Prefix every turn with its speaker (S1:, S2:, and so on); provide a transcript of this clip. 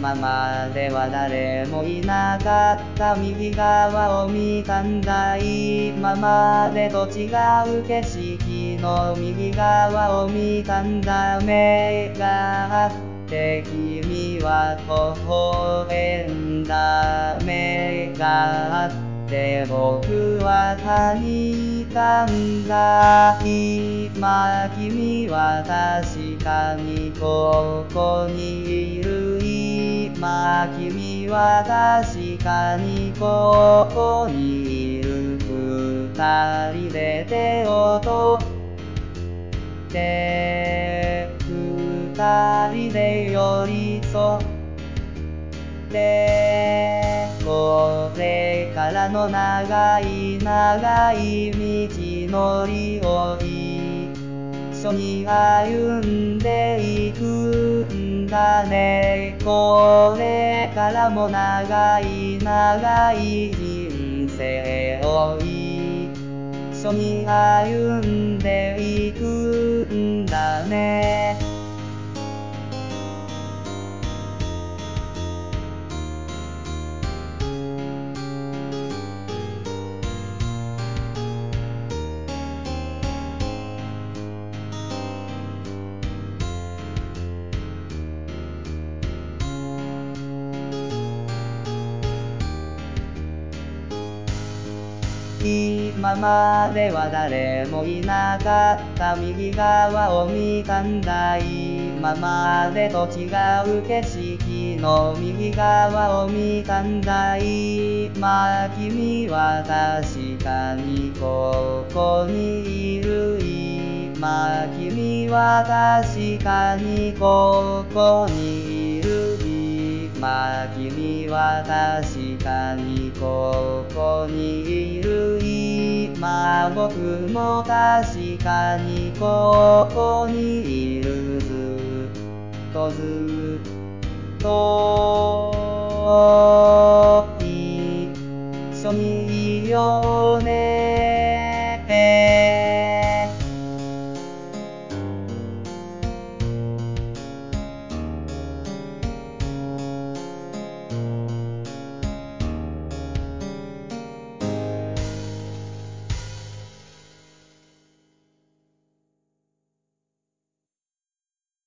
S1: ままでは誰もいなかった右側を見たんだ今までと違う景色の右側を見たんだ目があって君は微笑んだ目があって僕は泣いたんだ今君は確かにここにいる今君は確かにここにいる二人で手を取って二人で寄り添ってこれからの長い長い道のりを一緒に歩んでいくんだねこれからも長い長い人生を一緒に歩んでいくんだね今までは誰もいなかった右側を見たんだ今までと違う景色の右側を見たんだ今君は確かにここにいる今君は確かにここにいる今君は確かにここにいる今僕も確かにここにいるずっと一緒にいようね